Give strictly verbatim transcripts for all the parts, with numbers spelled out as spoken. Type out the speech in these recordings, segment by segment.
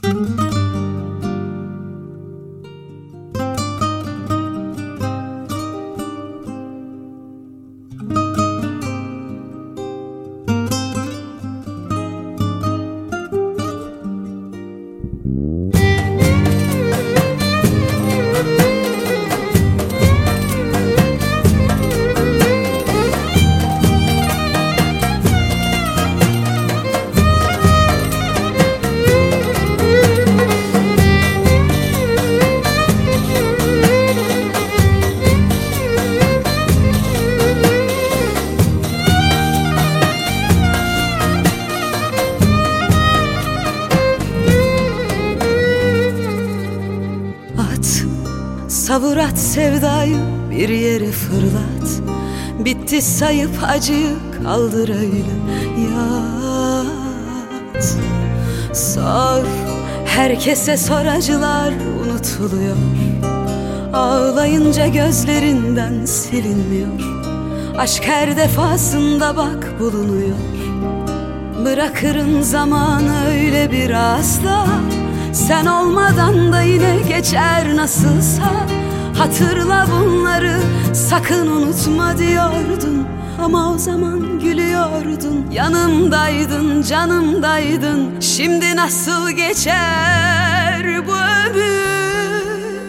Savur at sevdayı, bir yere fırlat. Bitti sayıp acıyı, kaldır öyle yat. Sor, herkese sor, acılar unutuluyor. Ağlayınca gözlerinden silinmiyor. Aşk her defasında bak bulunuyor. Bırakırım zamanı öyle biraz da, sen olmadan da yine geçer nasılsa. Hatırla bunları, sakın unutma diyordun. Ama o zaman gülüyordun. Yanımdaydın, canımdaydın. Şimdi nasıl geçer bu ömür?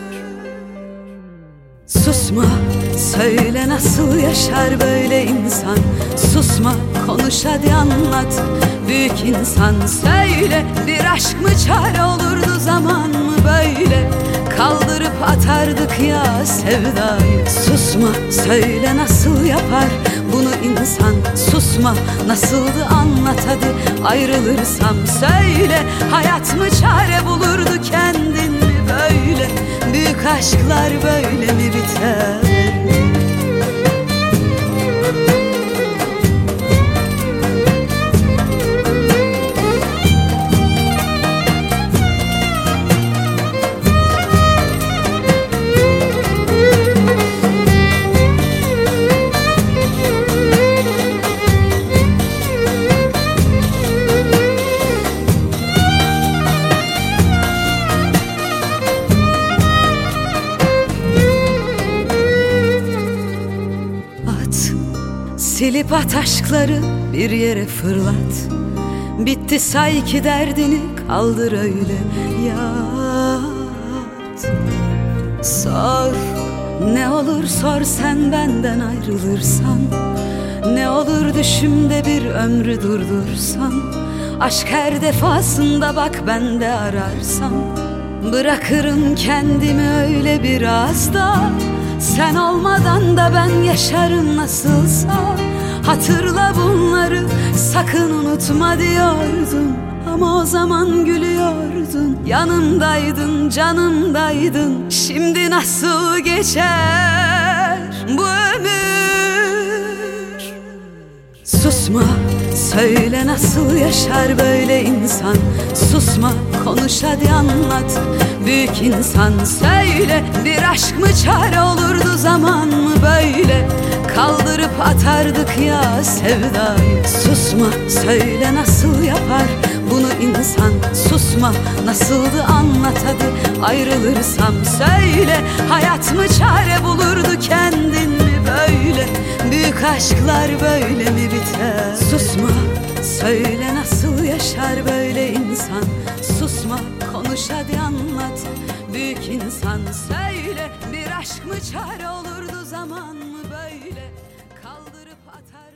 Susma, söyle nasıl yaşar böyle insan. Susma, konuş hadi anlat. Büyük insan söyle, bir aşk mı çare olurdu, zaman mı böyle? Kaldırıp atardık ya sevdayı. Susma, söyle nasıl yapar bunu insan. Susma, nasıldı anlat hadi. Ayrılırsam söyle, hayat mı çare bulurdu, kendin mi böyle? Büyük aşklar böyle mi biter? Silip at aşkları, bir yere fırlat. Bitti say ki derdini, kaldır öyle yat. Sor, ne olur sor sen benden ayrılırsan. Ne olur düşümde bir ömrü durdursan. Aşk her defasında bak bende ararsam. Bırakırım kendimi öyle biraz da, sen olmadan da ben yaşarım nasılsa. Hatırla bunları, sakın unutma diyordun. Ama o zaman gülüyordun. Yanımdaydın, canımdaydın. Şimdi nasıl geçer bu ömür? Susma, söyle nasıl yaşar böyle insan. Susma, konuş hadi anlat. Büyük insan söyle, bir aşk mı çare olurdu, zaman mı böyle? Kaldırıp atardık ya sevdayı. Susma, söyle nasıl yapar bunu insan. Susma, nasıldı anlat hadi. Ayrılırsam söyle, hayat mı çare bulurdu, kendin mi böyle? Büyük aşklar böyle mi biter? Susma, söyle nasıl yaşar böyle insan. Susma, konuş hadi anlat. Büyük insan söyle, bir aşk mı çare olurdu, zaman mı böyle? Kaldırıp atar.